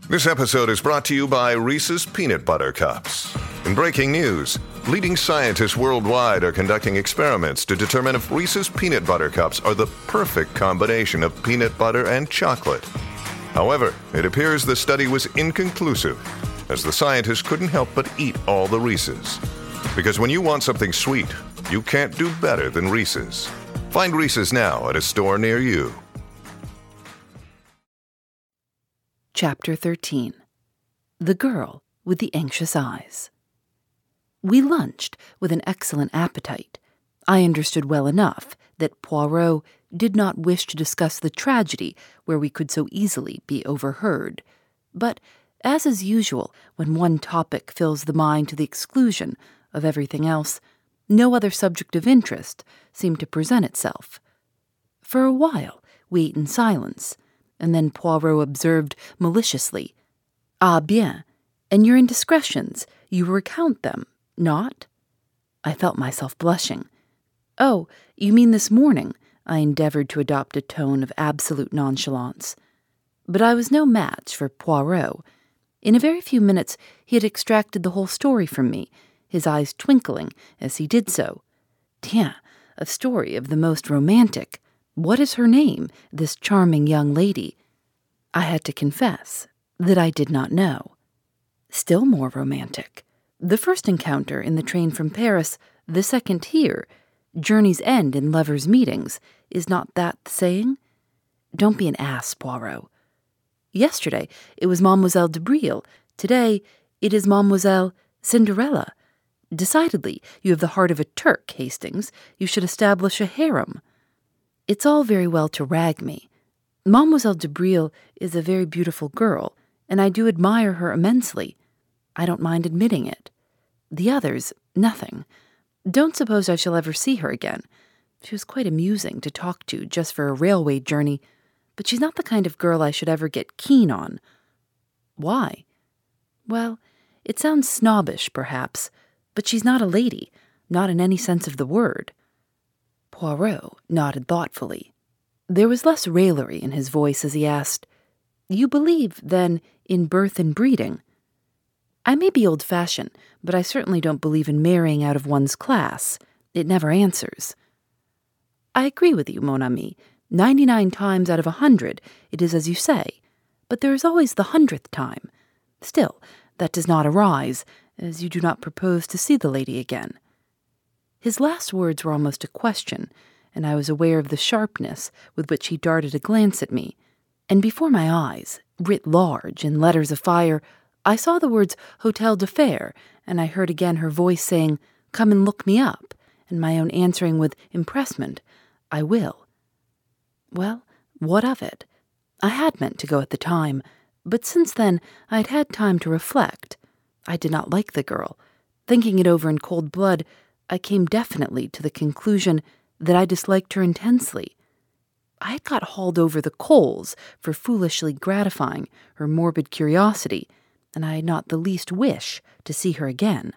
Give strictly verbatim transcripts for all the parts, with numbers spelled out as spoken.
This episode is brought to you by Reese's Peanut Butter Cups. In breaking news, leading scientists worldwide are conducting experiments to determine if Reese's Peanut Butter Cups are the perfect combination of peanut butter and chocolate. However, it appears the study was inconclusive, as the scientists couldn't help but eat all the Reese's. Because when you want something sweet, you can't do better than Reese's. Find Reese's now at a store near you. Chapter thirteen. The Girl with the Anxious Eyes. We lunched with an excellent appetite. I understood well enough that Poirot did not wish to discuss the tragedy where we could so easily be overheard. But, as is usual, when one topic fills the mind to the exclusion of everything else, no other subject of interest seemed to present itself. For a while we ate in silence, and then Poirot observed maliciously, "Ah bien, and your indiscretions, you recount them, not?" I felt myself blushing. "Oh, you mean this morning?" I endeavored to adopt a tone of absolute nonchalance. But I was no match for Poirot. In a very few minutes he had extracted the whole story from me, his eyes twinkling as he did so. Tiens, a story of the most romantic. What is her name, this charming young lady? I had to confess that I did not know. Still more romantic. The first encounter in the train from Paris, the second here. Journeys end in lovers' meetings. Is not that the saying? Don't be an ass, Poirot. Yesterday it was Mademoiselle de Brille. Today it is Mademoiselle Cinderella. Decidedly, you have the heart of a Turk, Hastings. You should establish a harem. It's all very well to rag me. Mademoiselle de Brille is a very beautiful girl, and I do admire her immensely. I don't mind admitting it. The others, nothing. Don't suppose I shall ever see her again. She was quite amusing to talk to just for a railway journey, but she's not the kind of girl I should ever get keen on. Why? Well, it sounds snobbish, perhaps, but she's not a lady, not in any sense of the word. Poirot nodded thoughtfully. There was less raillery in his voice as he asked, "You believe, then, in birth and breeding?" I may be old-fashioned, but I certainly don't believe in marrying out of one's class. It never answers. I agree with you, mon ami. Ninety-nine times out of a hundred, it is as you say, but there is always the hundredth time. Still, that does not arise, as you do not propose to see the lady again. His last words were almost a question, and I was aware of the sharpness with which he darted a glance at me, and before my eyes, writ large in letters of fire, I saw the words Hotel de Fer, and I heard again her voice saying, "Come and look me up," and my own answering with empressement, "I will." Well, what of it? I had meant to go at the time, but since then I had had time to reflect. I did not like the girl. Thinking it over in cold blood, I came definitely to the conclusion that I disliked her intensely. I had got hauled over the coals for foolishly gratifying her morbid curiosity, and I had not the least wish to see her again.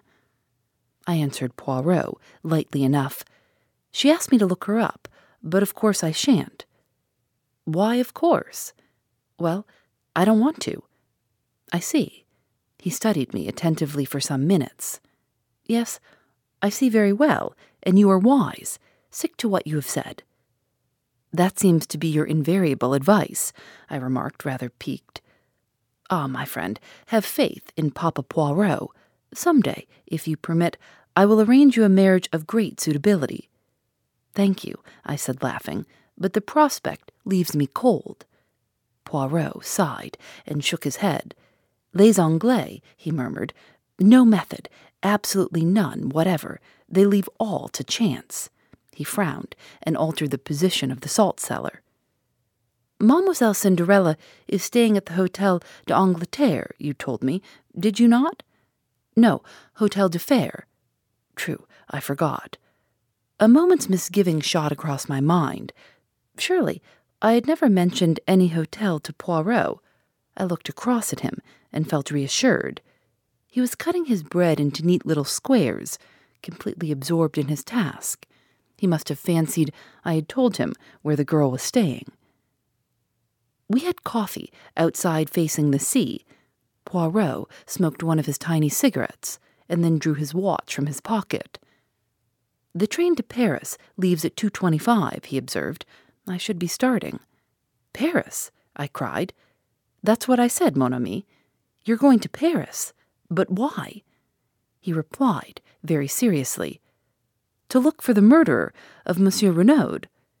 I answered Poirot, lightly enough. She asked me to look her up, but of course I shan't. Why, of course? Well, I don't want to. I see. He studied me attentively for some minutes. Yes, I see very well, and you are wise. Stick to what you have said. That seems to be your invariable advice, I remarked, rather piqued. Ah, my friend, have faith in Papa Poirot. Some day, if you permit, I will arrange you a marriage of great suitability. Thank you, I said, laughing, but the prospect leaves me cold. Poirot sighed and shook his head. Les Anglais, he murmured. No method, absolutely none whatever. They leave all to chance. He frowned and altered the position of the salt cellar. Mademoiselle Cinderella is staying at the Hotel d'Angleterre, you told me, did you not? No, Hotel de Fer. True, I forgot. A moment's misgiving shot across my mind. Surely, I had never mentioned any hotel to Poirot. I looked across at him and felt reassured. He was cutting his bread into neat little squares, completely absorbed in his task. He must have fancied I had told him where the girl was staying. We had coffee outside facing the sea. Poirot smoked one of his tiny cigarettes and then drew his watch from his pocket. "The train to Paris leaves at two twenty-five, he observed. "I should be starting." "Paris?" I cried. "That's what I said, mon ami. You're going to Paris. But why?" He replied, very seriously, "To look for the murderer of Monsieur Renaud."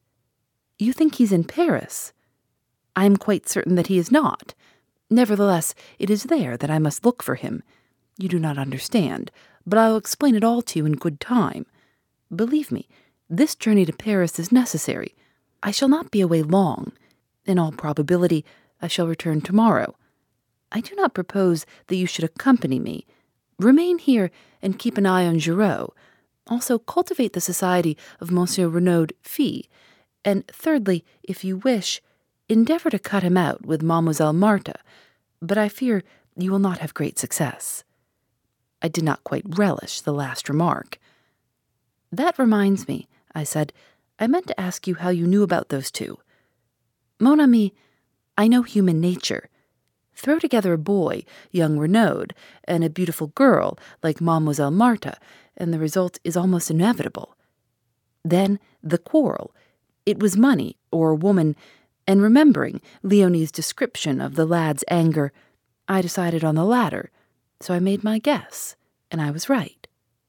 "You think he's in Paris?" "I am quite certain that he is not. Nevertheless, it is there that I must look for him. You do not understand, but I will explain it all to you in good time. Believe me, this journey to Paris is necessary. I shall not be away long. In all probability, I shall return tomorrow. I do not propose that you should accompany me. Remain here and keep an eye on Giraud. Also cultivate the society of Monsieur Renaud Fils. And thirdly, if you wish, endeavor to cut him out with Mademoiselle Marthe, but I fear you will not have great success." I did not quite relish the last remark. "That reminds me," I said, "I meant to ask you how you knew about those two." "Mon ami, I know human nature. Throw together a boy, young Renaud, and a beautiful girl like Mademoiselle Marthe, and the result is almost inevitable. Then the quarrel. It was money, or a woman, and remembering Leonie's description of the lad's anger, I decided on the latter, so I made my guess, and I was right."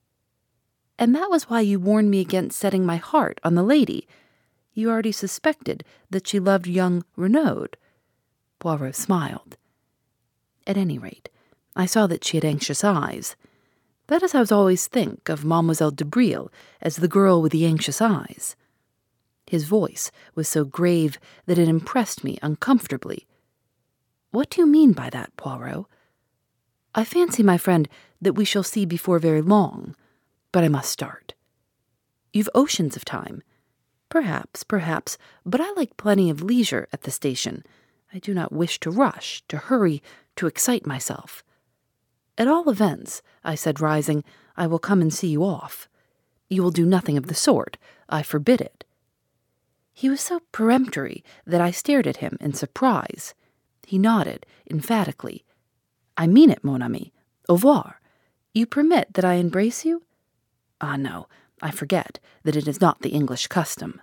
"And that was why you warned me against setting my heart on the lady. You already suspected that she loved young Renaud." Poirot smiled. "At any rate, I saw that she had anxious eyes. That is how I always think of Mademoiselle de Brille as the girl with the anxious eyes." His voice was so grave that it impressed me uncomfortably. "What do you mean by that, Poirot?" "I fancy, my friend, that we shall see before very long. But I must start." "You've oceans of time." "Perhaps, perhaps, but I like plenty of leisure at the station. I do not wish to rush, to hurry, to excite myself." "At all events," I said, rising, "I will come and see you off." "You will do nothing of the sort. I forbid it." He was so peremptory that I stared at him in surprise. He nodded emphatically. "I mean it, mon ami. Au revoir. You permit that I embrace you?" "Ah, no, I forget that it is not the English custom."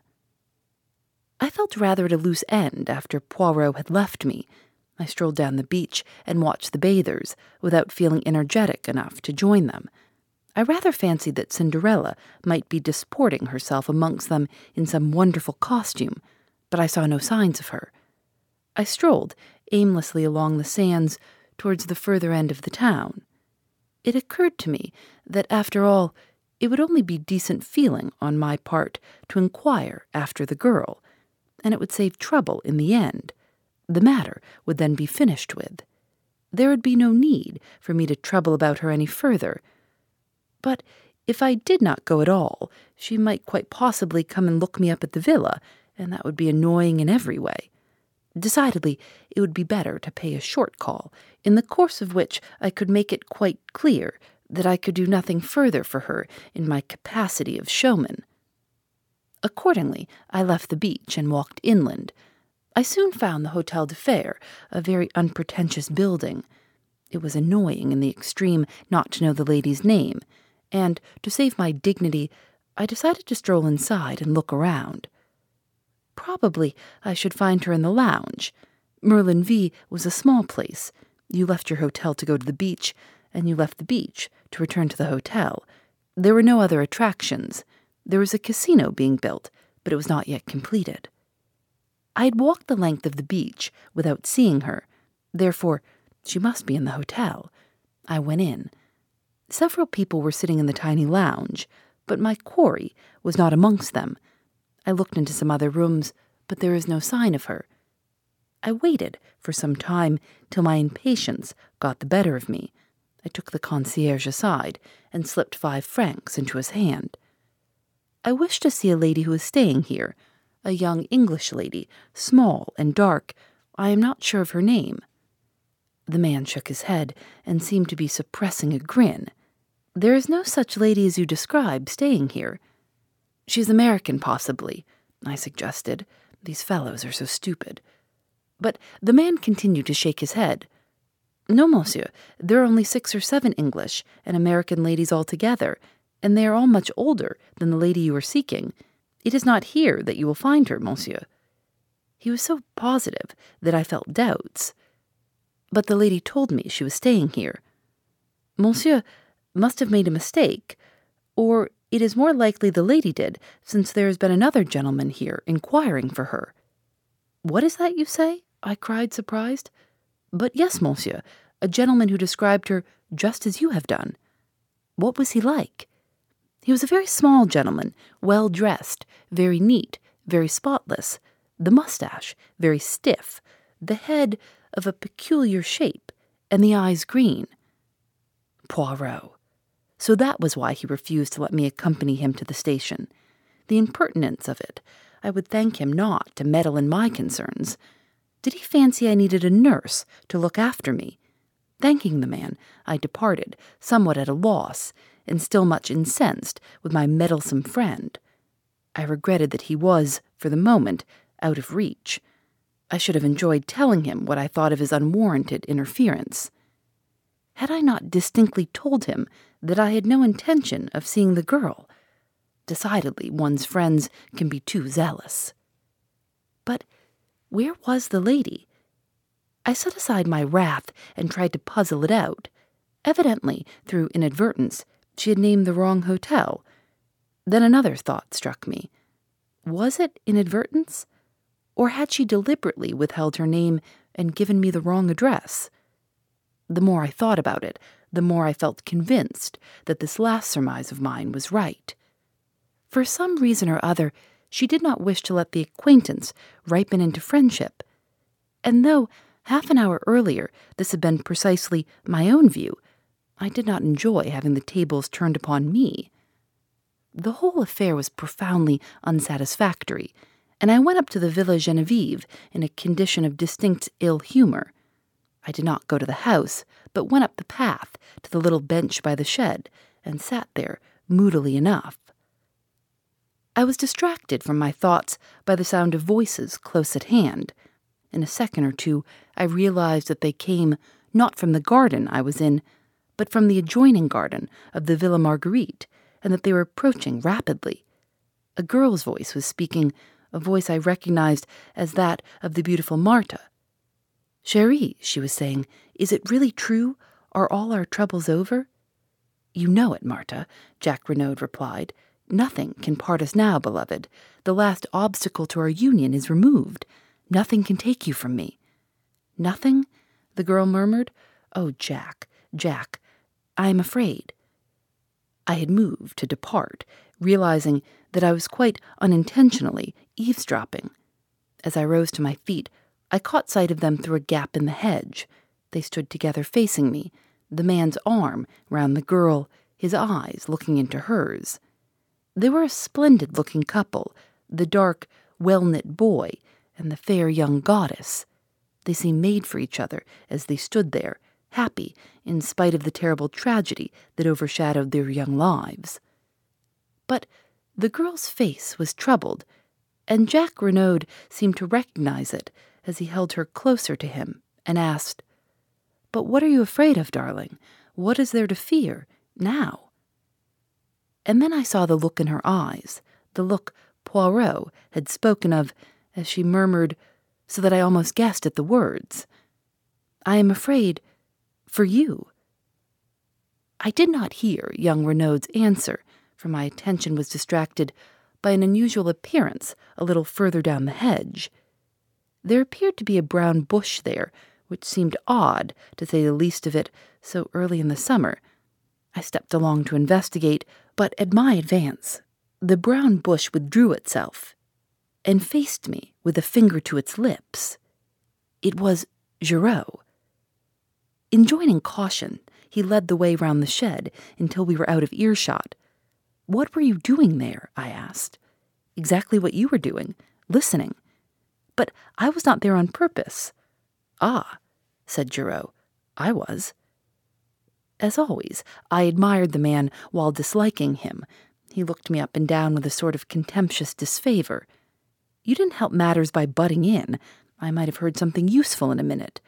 I felt rather at a loose end after Poirot had left me. I strolled down the beach and watched the bathers without feeling energetic enough to join them. I rather fancied that Cinderella might be disporting herself amongst them in some wonderful costume, but I saw no signs of her. I strolled aimlessly along the sands towards the further end of the town. It occurred to me that, after all, it would only be decent feeling on my part to inquire after the girl, and it would save trouble in the end. The matter would then be finished with. There would be no need for me to trouble about her any further. But if I did not go at all, she might quite possibly come and look me up at the villa, and that would be annoying in every way. Decidedly, it would be better to pay a short call, in the course of which I could make it quite clear that I could do nothing further for her in my capacity of showman. Accordingly, I left the beach and walked inland. I soon found the Hotel de Fer, a very unpretentious building. It was annoying in the extreme not to know the lady's name, and, to save my dignity, I decided to stroll inside and look around. Probably I should find her in the lounge. Merlinville was a small place. You left your hotel to go to the beach, and you left the beach to return to the hotel. There were no other attractions. There was a casino being built, but it was not yet completed. I had walked the length of the beach without seeing her. Therefore, she must be in the hotel. I went in. Several people were sitting in the tiny lounge, but my quarry was not amongst them. I looked into some other rooms, but there was no sign of her. I waited for some time till my impatience got the better of me. I took the concierge aside and slipped five francs into his hand. "I wish to see a lady who is staying here, a young English lady, small and dark. I am not sure of her name." The man shook his head and seemed to be suppressing a grin. "There is no such lady as you describe staying here." "She's American, possibly," I suggested. These fellows are so stupid. But the man continued to shake his head. No, monsieur. There are only six or seven English and American ladies altogether, and they are all much older than the lady you are seeking. It is not here that you will find her, monsieur." He was so positive that I felt doubts. "But the lady told me she was staying here." "Monsieur must have made a mistake, or it is more likely the lady did, since there has been another gentleman here inquiring for her." "What is that you say?" I cried, surprised. "But yes, monsieur, a gentleman who described her just as you have done." "What was he like?" "He was a very small gentleman, well dressed, very neat, very spotless, the mustache very stiff, the head of a peculiar shape, and the eyes green." Poirot. So that was why he refused to let me accompany him to the station. The impertinence of it. I would thank him not to meddle in my concerns. Did he fancy I needed a nurse to look after me? Thanking the man, I departed, somewhat at a loss, and still much incensed with my meddlesome friend. I regretted that he was, for the moment, out of reach. I should have enjoyed telling him what I thought of his unwarranted interference. Had I not distinctly told him that I had no intention of seeing the girl? Decidedly, one's friends can be too zealous. But where was the lady? I set aside my wrath and tried to puzzle it out. Evidently, through inadvertence, she had named the wrong hotel. Then another thought struck me. Was it inadvertence? Or had she deliberately withheld her name and given me the wrong address? The more I thought about it, the more I felt convinced that this last surmise of mine was right. For some reason or other, she did not wish to let the acquaintance ripen into friendship. And though half an hour earlier this had been precisely my own view, I did not enjoy having the tables turned upon me. The whole affair was profoundly unsatisfactory, and I went up to the Villa Genevieve in a condition of distinct ill humor. I did not go to the house, but went up the path to the little bench by the shed, and sat there moodily enough. I was distracted from my thoughts by the sound of voices close at hand. In a second or two, I realized that they came not from the garden I was in, but from the adjoining garden of the Villa Marguerite, and that they were approaching rapidly. A girl's voice was speaking, a voice I recognized as that of the beautiful Martha. "Chérie," she was saying, "is it really true? Are all our troubles over?" "You know it, Martha," Jack Renaud replied. "Nothing can part us now, beloved. The last obstacle to our union is removed. Nothing can take you from me." "Nothing?" the girl murmured. "Oh, Jack, Jack, I am afraid." I had moved to depart, realizing that I was quite unintentionally eavesdropping. As I rose to my feet, I caught sight of them through a gap in the hedge. They stood together facing me, the man's arm round the girl, his eyes looking into hers. They were a splendid-looking couple, the dark, well-knit boy and the fair young goddess. They seemed made for each other as they stood there, happy in spite of the terrible tragedy that overshadowed their young lives. But the girl's face was troubled, and Jack Renaud seemed to recognize it as he held her closer to him and asked, "But what are you afraid of, darling? What is there to fear now?" And then I saw the look in her eyes, the look Poirot had spoken of, as she murmured, so that I almost guessed at the words, "I am afraid for you." I did not hear young Renaud's answer, for my attention was distracted by an unusual appearance a little further down the hedge. There appeared to be a brown bush there, which seemed odd, to say the least of it, so early in the summer. I stepped along to investigate, but at my advance, the brown bush withdrew itself and faced me with a finger to its lips. It was Giraud. Enjoining caution, he led the way round the shed until we were out of earshot. "What were you doing there?" I asked. "Exactly what you were doing, listening. But I was not there on purpose." "Ah," said Giraud, "I was." As always, I admired the man while disliking him. He looked me up and down with a sort of contemptuous disfavor. "You didn't help matters by butting in. I might have heard something useful in a minute."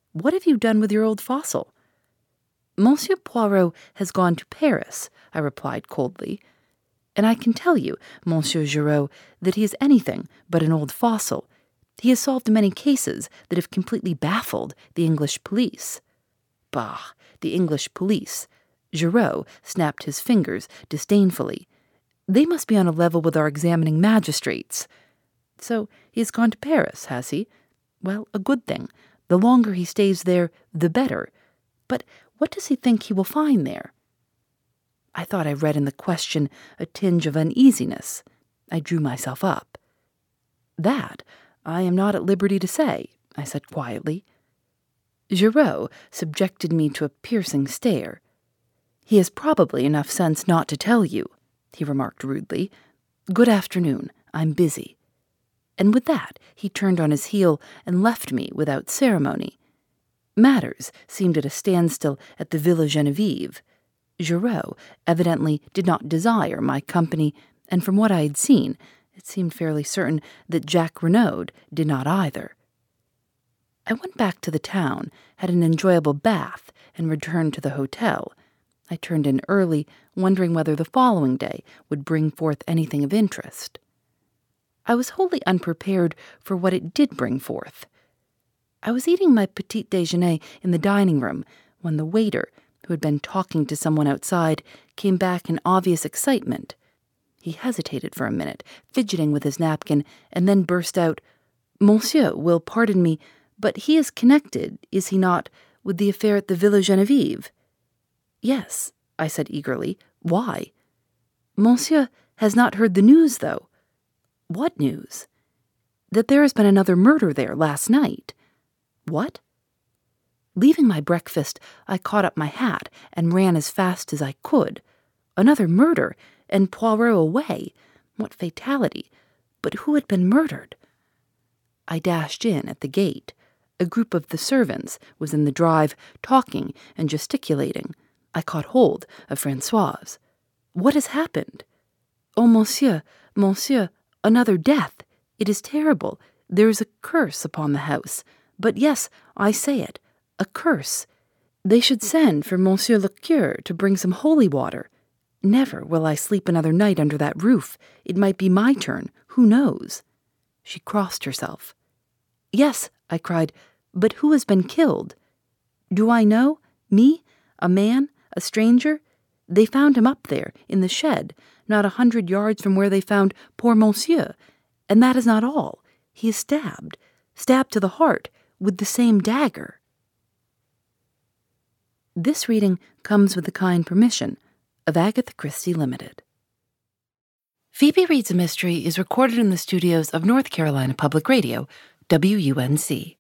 What have you done with your old fossil?" "Monsieur Poirot has gone to Paris," I replied coldly. "And I can tell you, Monsieur Giraud, that he is anything but an old fossil. He has solved many cases that have completely baffled the English police." "Bah, the English police!" Giraud snapped his fingers disdainfully. "They must be on a level with our examining magistrates." "So he has gone to Paris, has he? Well, a good thing. The longer he stays there, the better. But what does he think he will find there?" I thought I read in the question a tinge of uneasiness. I drew myself up. "That I am not at liberty to say," I said quietly. Giraud subjected me to a piercing stare. "He has probably enough sense not to tell you," he remarked rudely. "Good afternoon. I'm busy." And with that, he turned on his heel and left me without ceremony. Matters seemed at a standstill at the Villa Genevieve. Giraud evidently did not desire my company, and from what I had seen, it seemed fairly certain that Jacques Renaud did not either. I went back to the town, had an enjoyable bath, and returned to the hotel. I turned in early, wondering whether the following day would bring forth anything of interest. I was wholly unprepared for what it did bring forth. I was eating my petit déjeuner in the dining room when the waiter, who had been talking to someone outside, came back in obvious excitement. He hesitated for a minute, fidgeting with his napkin, and then burst out, "Monsieur will pardon me, but he is connected, is he not, with the affair at the Villa Genevieve?" "Yes," I said eagerly. "Why?" "Monsieur has not heard the news, though." "What news?" "That there has been another murder there last night." "What?" Leaving my breakfast, I caught up my hat and ran as fast as I could. Another murder, and Poirot away. What fatality! But who had been murdered? I dashed in at the gate. A group of the servants was in the drive, talking and gesticulating. I caught hold of Françoise. "What has happened?" "Oh, monsieur, monsieur, another death. It is terrible. There is a curse upon the house. But yes, I say it, a curse. They should send for Monsieur le Curé to bring some holy water. Never will I sleep another night under that roof. It might be my turn. Who knows?" She crossed herself. "Yes," I cried, "but who has been killed?" "Do I know? Me? A man? A stranger? They found him up there, in the shed, not a hundred yards from where they found poor Monsieur. And that is not all. He is stabbed, stabbed to the heart, with the same dagger." This reading comes with the kind permission of Agatha Christie Limited. Phoebe Reads a Mystery is recorded in the studios of North Carolina Public Radio, W U N C.